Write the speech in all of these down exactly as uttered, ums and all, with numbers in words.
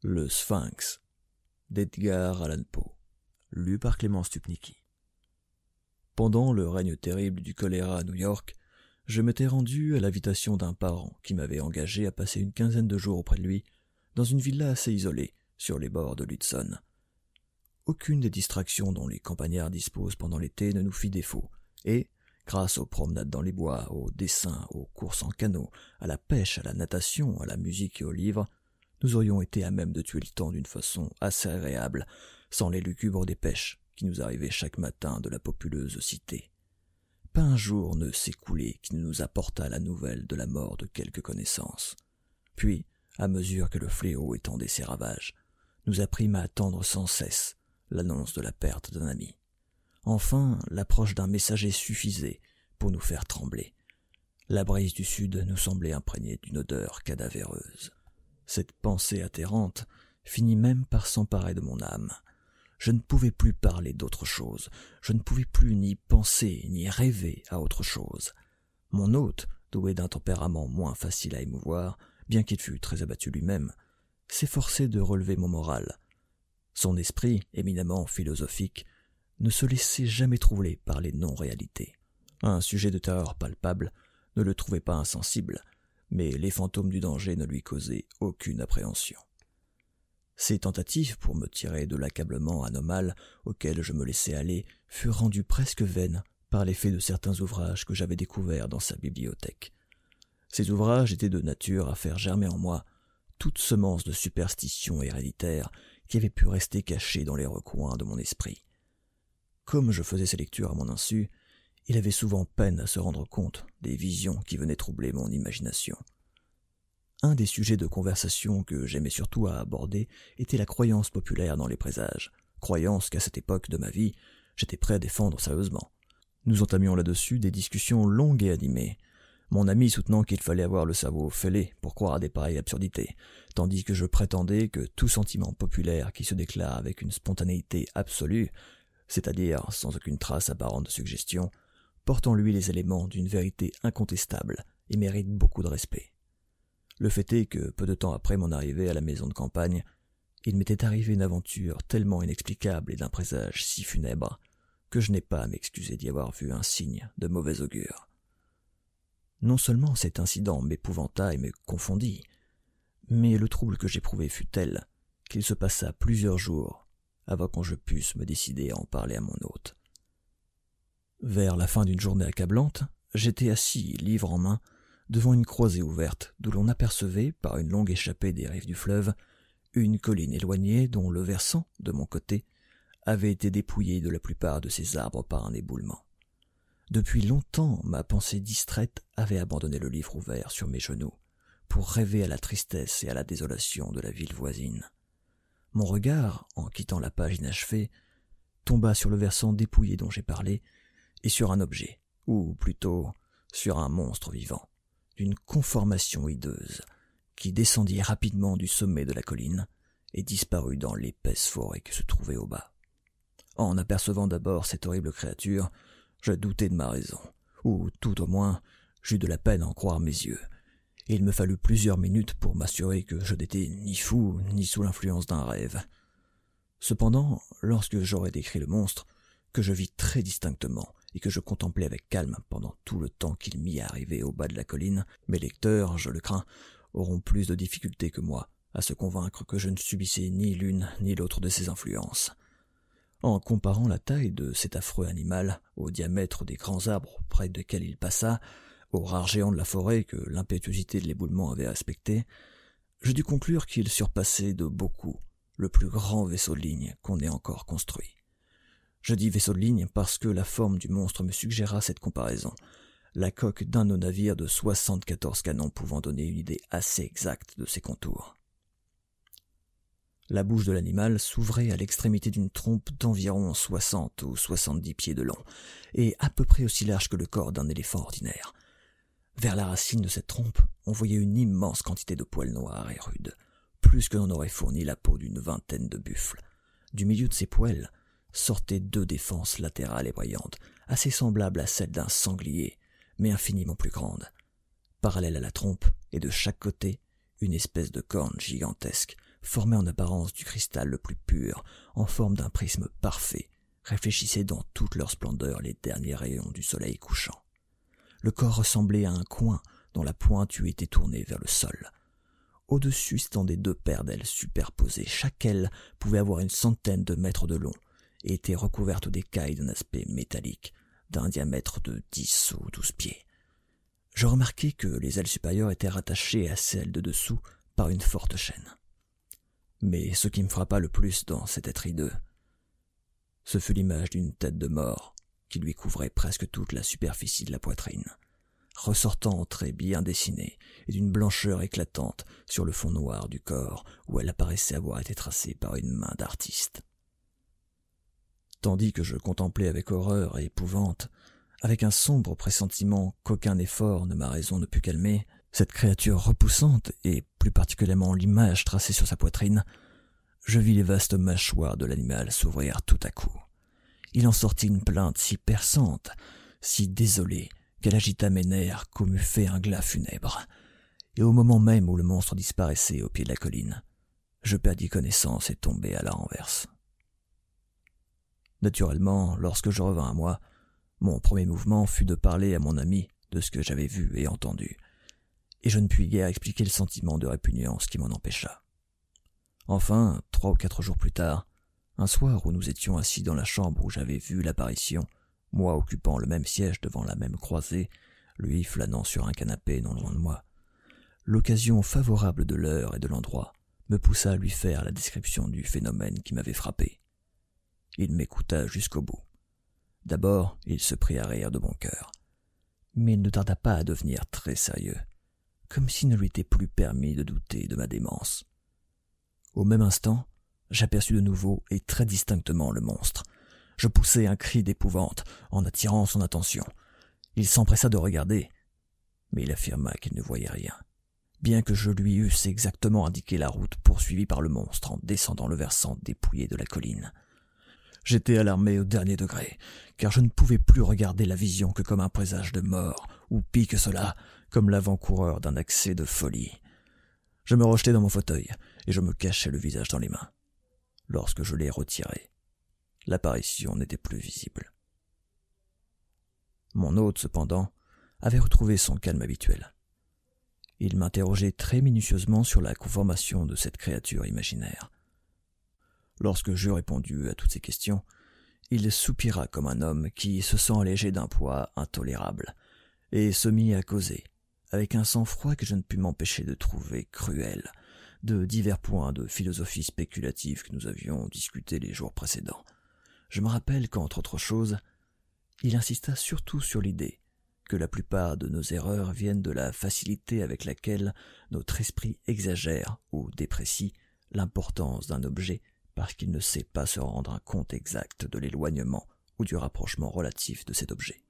Le Sphinx d'Edgar Allan Poe, lu par Clément Stupnicki. Pendant le règne terrible du choléra à New York, je m'étais rendu à l'invitation d'un parent qui m'avait engagé à passer une quinzaine de jours auprès de lui dans une villa assez isolée sur les bords de l'Hudson. Aucune des distractions dont les campagnards disposent pendant l'été ne nous fit défaut, et, grâce aux promenades dans les bois, aux dessins, aux courses en canot, à la pêche, à la natation, à la musique et aux livres, nous aurions été à même de tuer le temps d'une façon assez agréable, sans les lucubres dépêches qui nous arrivaient chaque matin de la populeuse cité. Pas un jour ne s'écoulait qui ne nous apportât la nouvelle de la mort de quelque connaissance. Puis, à mesure que le fléau étendait ses ravages, nous apprîmes à attendre sans cesse l'annonce de la perte d'un ami. Enfin, l'approche d'un messager suffisait pour nous faire trembler. La brise du sud nous semblait imprégnée d'une odeur cadavéreuse. Cette pensée atterrante finit même par s'emparer de mon âme. Je ne pouvais plus parler d'autre chose, je ne pouvais plus ni penser ni rêver à autre chose. Mon hôte, doué d'un tempérament moins facile à émouvoir, bien qu'il fût très abattu lui-même, s'efforçait de relever mon moral. Son esprit, éminemment philosophique, ne se laissait jamais troubler par les non-réalités. Un sujet de terreur palpable ne le trouvait pas insensible, mais les fantômes du danger ne lui causaient aucune appréhension. Ses tentatives pour me tirer de l'accablement anormal auquel je me laissais aller furent rendues presque vaines par l'effet de certains ouvrages que j'avais découverts dans sa bibliothèque. Ces ouvrages étaient de nature à faire germer en moi toute semence de superstition héréditaire qui avait pu rester cachée dans les recoins de mon esprit. Comme je faisais ces lectures à mon insu, il avait souvent peine à se rendre compte des visions qui venaient troubler mon imagination. Un des sujets de conversation que j'aimais surtout à aborder était la croyance populaire dans les présages, croyance qu'à cette époque de ma vie, j'étais prêt à défendre sérieusement. Nous entamions là-dessus des discussions longues et animées, mon ami soutenant qu'il fallait avoir le cerveau fêlé pour croire à des pareilles absurdités, tandis que je prétendais que tout sentiment populaire qui se déclare avec une spontanéité absolue, c'est-à-dire sans aucune trace apparente de suggestion, porte en lui les éléments d'une vérité incontestable et mérite beaucoup de respect. Le fait est que, peu de temps après mon arrivée à la maison de campagne, il m'était arrivé une aventure tellement inexplicable et d'un présage si funèbre que je n'ai pas à m'excuser d'y avoir vu un signe de mauvais augure. Non seulement cet incident m'épouvanta et me confondit, mais le trouble que j'éprouvai fut tel qu'il se passa plusieurs jours avant que je pusse me décider à en parler à mon hôte. Vers la fin d'une journée accablante, j'étais assis, livre en main, devant une croisée ouverte d'où l'on apercevait, par une longue échappée des rives du fleuve, une colline éloignée dont le versant, de mon côté, avait été dépouillé de la plupart de ses arbres par un éboulement. Depuis longtemps, ma pensée distraite avait abandonné le livre ouvert sur mes genoux pour rêver à la tristesse et à la désolation de la ville voisine. Mon regard, en quittant la page inachevée, tomba sur le versant dépouillé dont j'ai parlé et sur un objet, ou plutôt sur un monstre vivant, d'une conformation hideuse, qui descendit rapidement du sommet de la colline et disparut dans l'épaisse forêt qui se trouvait au bas. En apercevant d'abord cette horrible créature, je doutai de ma raison, ou tout au moins j'eus de la peine à en croire mes yeux, et il me fallut plusieurs minutes pour m'assurer que je n'étais ni fou ni sous l'influence d'un rêve. Cependant, lorsque j'aurais décrit le monstre, que je vis très distinctement et que je contemplai avec calme pendant tout le temps qu'il m'y est arrivé au bas de la colline, mes lecteurs, je le crains, auront plus de difficultés que moi à se convaincre que je ne subissais ni l'une ni l'autre de ces influences. En comparant la taille de cet affreux animal au diamètre des grands arbres près desquels il passa, aux rares géants de la forêt que l'impétuosité de l'éboulement avait respectés, je dus conclure qu'il surpassait de beaucoup le plus grand vaisseau de ligne qu'on ait encore construit. Je dis vaisseau de ligne parce que la forme du monstre me suggéra cette comparaison, la coque d'un de nos navires de soixante-quatorze canons pouvant donner une idée assez exacte de ses contours. La bouche de l'animal s'ouvrait à l'extrémité d'une trompe d'environ soixante ou soixante-dix pieds de long, et à peu près aussi large que le corps d'un éléphant ordinaire. Vers la racine de cette trompe, on voyait une immense quantité de poils noirs et rudes, plus que n'en aurait fourni la peau d'une vingtaine de buffles. Du milieu de ces poils sortaient deux défenses latérales et brillantes, assez semblables à celles d'un sanglier, mais infiniment plus grandes. Parallèle à la trompe, et de chaque côté, une espèce de corne gigantesque, formé en apparence du cristal le plus pur, en forme d'un prisme parfait, réfléchissait dans toute leur splendeur les derniers rayons du soleil couchant. Le corps ressemblait à un coin dont la pointe eût été tournée vers le sol. Au-dessus s'étendaient deux paires d'ailes superposées, chaque aile pouvait avoir une centaine de mètres de long et était recouverte d'écailles d'un aspect métallique, d'un diamètre de dix ou douze pieds. Je remarquai que les ailes supérieures étaient rattachées à celles de dessous par une forte chaîne. Mais ce qui me frappa le plus dans cet être hideux, ce fut l'image d'une tête de mort qui lui couvrait presque toute la superficie de la poitrine, ressortant en traits bien dessinés et d'une blancheur éclatante sur le fond noir du corps où elle apparaissait avoir été tracée par une main d'artiste. Tandis que je contemplais avec horreur et épouvante, avec un sombre pressentiment qu'aucun effort de ma raison ne put calmer, cette créature repoussante, et plus particulièrement l'image tracée sur sa poitrine, je vis les vastes mâchoires de l'animal s'ouvrir tout à coup. Il en sortit une plainte si perçante, si désolée, qu'elle agita mes nerfs comme eût fait un glas funèbre. Et au moment même où le monstre disparaissait au pied de la colline, je perdis connaissance et tombai à la renverse. Naturellement, lorsque je revins à moi, mon premier mouvement fut de parler à mon ami de ce que j'avais vu et entendu, et je ne puis guère expliquer le sentiment de répugnance qui m'en empêcha. Enfin, trois ou quatre jours plus tard, un soir où nous étions assis dans la chambre où j'avais vu l'apparition, moi occupant le même siège devant la même croisée, lui flânant sur un canapé non loin de moi, l'occasion favorable de l'heure et de l'endroit me poussa à lui faire la description du phénomène qui m'avait frappé. Il m'écouta jusqu'au bout. D'abord, il se prit à rire de bon cœur, mais il ne tarda pas à devenir très sérieux, comme s'il ne lui était plus permis de douter de ma démence. Au même instant, j'aperçus de nouveau et très distinctement le monstre. Je poussai un cri d'épouvante en attirant son attention. Il s'empressa de regarder, mais il affirma qu'il ne voyait rien, bien que je lui eusse exactement indiqué la route poursuivie par le monstre en descendant le versant dépouillé de la colline. J'étais alarmé au dernier degré, car je ne pouvais plus regarder la vision que comme un présage de mort, ou pis que cela, comme l'avant-coureur d'un accès de folie. Je me rejetai dans mon fauteuil, et je me cachai le visage dans les mains. Lorsque je l'ai retiré, l'apparition n'était plus visible. Mon hôte, cependant, avait retrouvé son calme habituel. Il m'interrogeait très minutieusement sur la conformation de cette créature imaginaire. Lorsque j'eus répondu à toutes ces questions, il soupira comme un homme qui se sent allégé d'un poids intolérable, et se mit à causer, avec un sang-froid que je ne pus m'empêcher de trouver cruel, de divers points de philosophie spéculative que nous avions discutés les jours précédents. Je me rappelle qu'entre autres choses, il insista surtout sur l'idée que la plupart de nos erreurs viennent de la facilité avec laquelle notre esprit exagère ou déprécie l'importance d'un objet parce qu'il ne sait pas se rendre un compte exact de l'éloignement ou du rapprochement relatif de cet objet.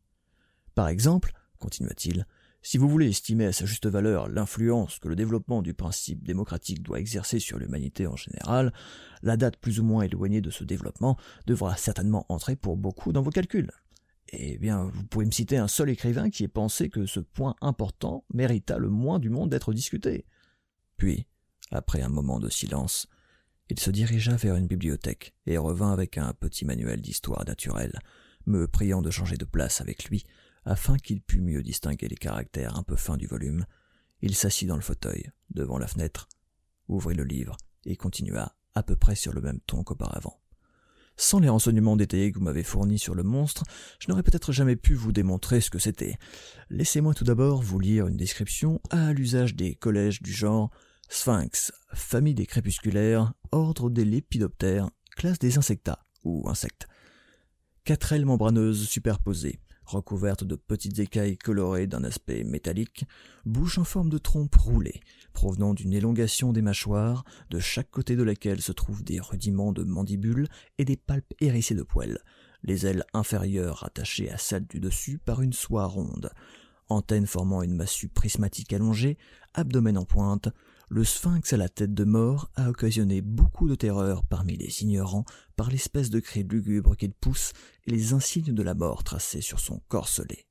Par exemple, continua-t-il, si vous voulez estimer à sa juste valeur l'influence que le développement du principe démocratique doit exercer sur l'humanité en général, la date plus ou moins éloignée de ce développement devra certainement entrer pour beaucoup dans vos calculs. Eh bien, vous pouvez me citer un seul écrivain qui ait pensé que ce point important mérita le moins du monde d'être discuté. Puis, après un moment de silence, il se dirigea vers une bibliothèque et revint avec un petit manuel d'histoire naturelle, me priant de changer de place avec lui, afin qu'il pût mieux distinguer les caractères un peu fins du volume. Il s'assit dans le fauteuil, devant la fenêtre, ouvrit le livre et continua à peu près sur le même ton qu'auparavant. Sans les renseignements détaillés que vous m'avez fournis sur le monstre, je n'aurais peut-être jamais pu vous démontrer ce que c'était. Laissez-moi tout d'abord vous lire une description à l'usage des collèges du genre Sphinx, famille des crépusculaires, ordre des lépidoptères, classe des insecta ou insectes. Quatre ailes membraneuses superposées, recouvertes de petites écailles colorées d'un aspect métallique, bouche en forme de trompe roulée, provenant d'une élongation des mâchoires, de chaque côté de laquelle se trouvent des rudiments de mandibules et des palpes hérissées de poils, les ailes inférieures rattachées à celles du dessus par une soie ronde, antennes formant une massue prismatique allongée, abdomen en pointe. Le sphinx à la tête de mort a occasionné beaucoup de terreur parmi les ignorants par l'espèce de cris lugubre qu'il pousse et les insignes de la mort tracés sur son corselet.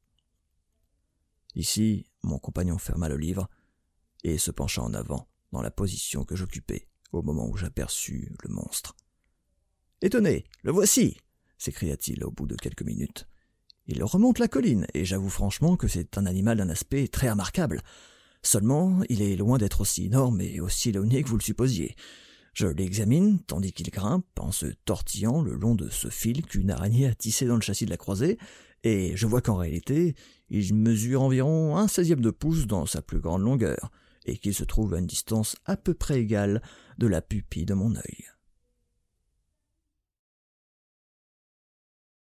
Ici, mon compagnon ferma le livre et se pencha en avant dans la position que j'occupais au moment où j'aperçus le monstre. « Étonné, le voici !» s'écria-t-il au bout de quelques minutes. « Il remonte la colline, et j'avoue franchement que c'est un animal d'un aspect très remarquable. Seulement, il est loin d'être aussi énorme et aussi éloigné que vous le supposiez. Je l'examine, tandis qu'il grimpe, en se tortillant le long de ce fil qu'une araignée a tissé dans le châssis de la croisée, et je vois qu'en réalité, il mesure environ un seizième de pouce dans sa plus grande longueur, et qu'il se trouve à une distance à peu près égale de la pupille de mon œil.